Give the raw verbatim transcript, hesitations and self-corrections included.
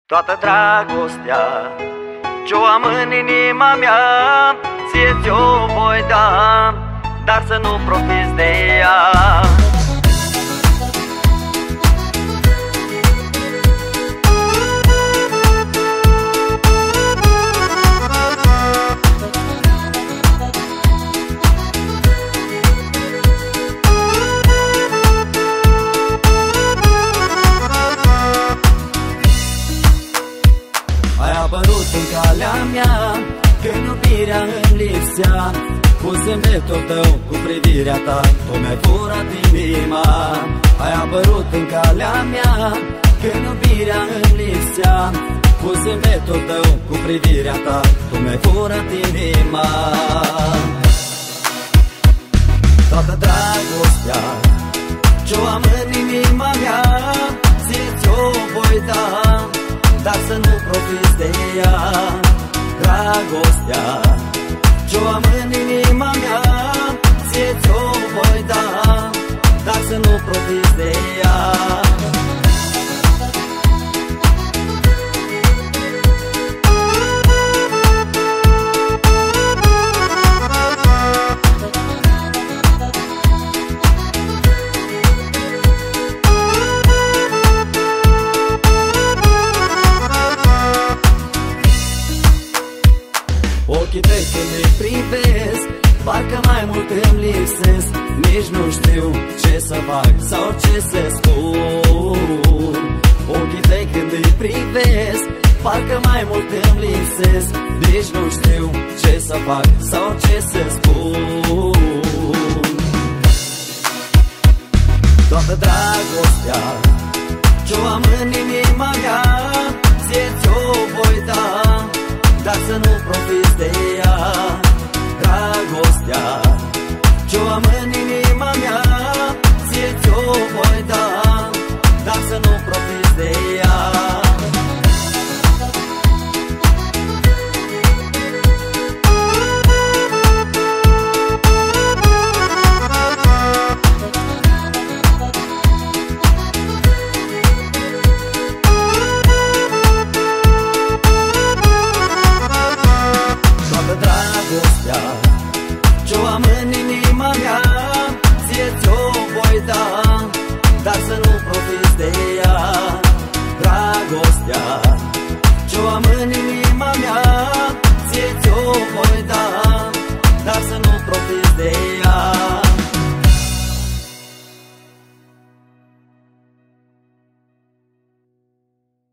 Toată dragostea ce-o am în inima mea, ție ți-o voi da, dar să nu profiți de ea. Ai apărut în calea mea când iubirea îmi lipsea, cu zâmbetul tău, cu privirea ta, tu mi-ai furat inima. Ai apărut în calea mea când iubirea îmi lipsea, cu zâmbetul tău, cu privirea ta, tu mi-ai furat inima. Toată dragostea ce-o am în inima mea, ție ți-o voi da, dar să nu profiți de ea. Dragostea ce-o am în inima mea, ție ți-o voi da, dar să nu profiți de ea. Ochii tăi când îi privesc, parcă mai mult îmi lipsesc. Nici nu știu ce să fac sau ce să spun. Ochii tăi când îi privesc, parcă mai mult îmi lipsesc. Nici nu știu ce să fac sau ce să spun. Toată dragostea ce-o am în inima mea,